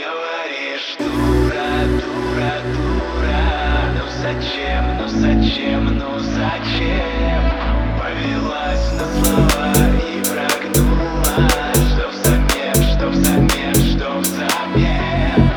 говоришь, дура, дура, дура. Ну зачем, ну зачем повелась на слова и прогнула? Что взамен, что взамен, что взамен?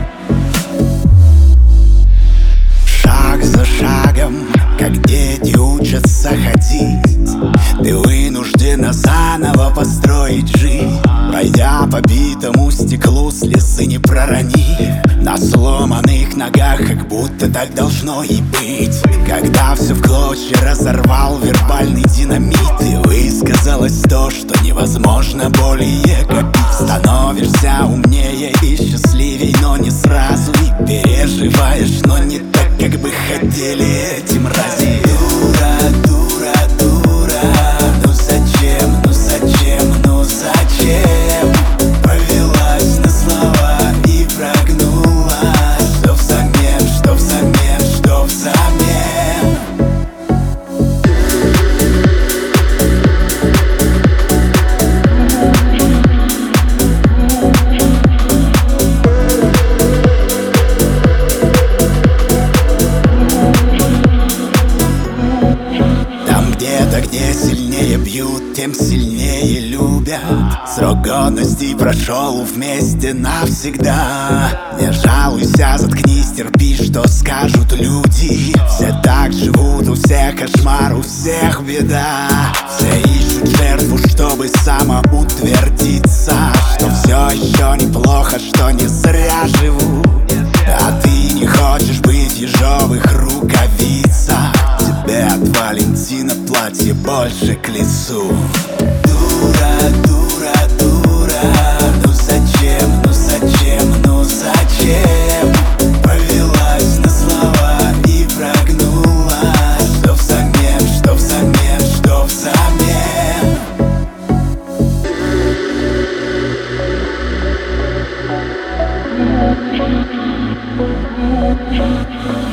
Шаг за шагом, как дети учатся ходить, ты вынуждена заново построить жизнь, пройдя по битому стеклу, слезы не проронив, на сломанных ногах, как будто так должно и быть. Когда все в клочья разорвал вербальный динамит, и высказалось то, что невозможно более копить. Становишься умнее и счастливей, но не сразу, и переживаешь, но не так, как бы хотели эти мрази. Дура, дура, дура, ну зачем, ну зачем, ну зачем повелась на слова и прогнула? Что взамен, что взамен, что взамен? Где сильнее бьют, тем сильнее любят. Срок годности прошел вместе навсегда. Не жалуйся, заткнись, терпи, что скажут люди. Все так живут, у всех кошмар, у всех беда. Все ищут жертву, чтобы самоутвердиться, что все еще неплохо, что не зря живу. А ты не хочешь быть в ежовых рукавицах. Тебе от Валентина платье больше к лицу. Дура, дура, дура, ну зачем, ну зачем, ну зачем повелась на слова и прогнула? Что взамен, что взамен, что взамен?